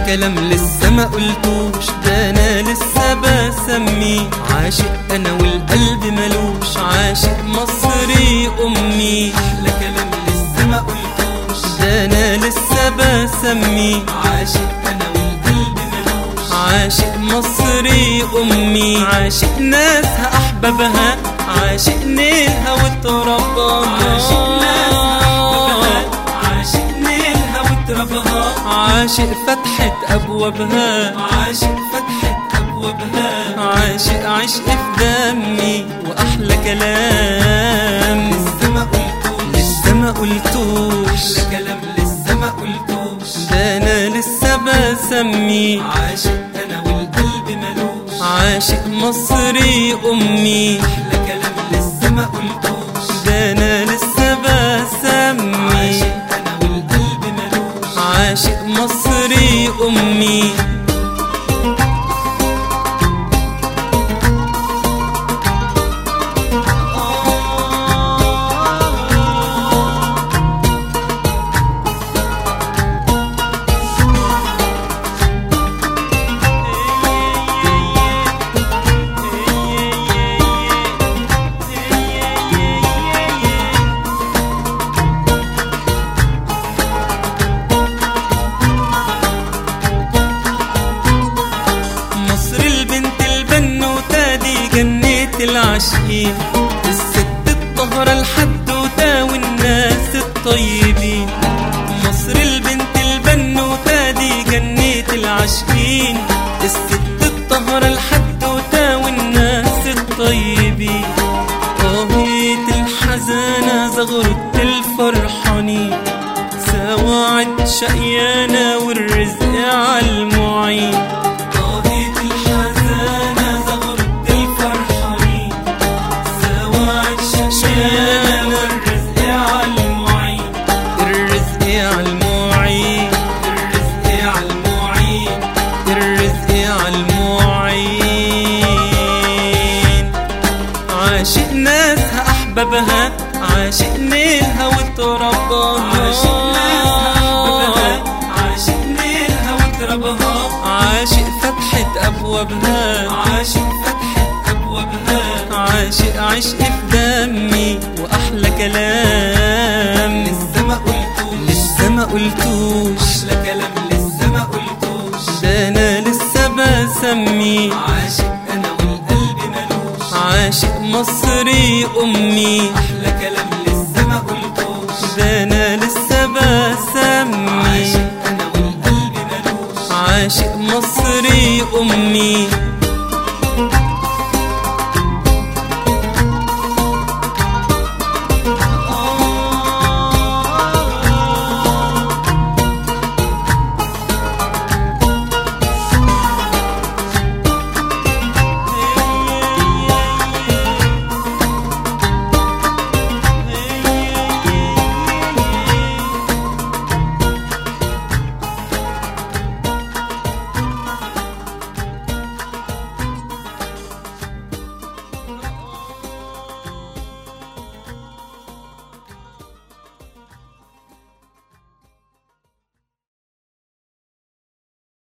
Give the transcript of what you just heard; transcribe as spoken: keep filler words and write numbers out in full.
كلام لسه ما قلتوش، ده انا لسه بسميه عاشق انا والقلب ملوش، عاشق مصري امي. احلى كلام لسه ما قلتوش، ده انا لسه بسميه عاشق انا والقلب ملوش، عاشق مصري امي. عاشق ناسها احبابها، عاشق نيلها وتربها، عاشق ناسها احبابها، عاشق نيلها وتربها، عاشق فتحة ابوابها، عاشق فتحة ابوابها، عاشق عشق في دمي واحلى كلام لسه ما قلتوش، لسه ما قلتوش. احلى كلام لسه ما قلتوش، ده انا لسه بسميه عاشق انا والقلب ملوش، عاشق مصري امي. احلى كلام لسه ما قلتوش، ده انا لسه بسميه عاشق انا والقلب ملوش، عاشق مصري امي. العاشقين الست الطهرة الحدوتة والناس الطيبين، مصر البنت البنوتة دي جنة العاشقين، الست الطهرة الحدوتة والناس الطيبين. طاهية الحزانة زغرة الفرحانين، سواعد شقيانة والرزق عالمعين. عاشق ناسها احبابها، عاشق نيلها وتربها، عاشق ناسها احبابها، عاشق نيلها وتربها، عاشق فتحة ابوابها، عاشق فتحة ابوابها، عاشق عشق في دمي واحلى كلام لسه ما قلتوش، لسه ما قلتوش. احلى كلام لسه ما قلتوش، ده انا لسه بسميه عاشق انا والقلب ملوش، عاشق مصري امي. احلى كلام لسه ما قلتوش، ده انا لسه بسميه عاشق انا والقلب ملوش، عاشق مصري امي.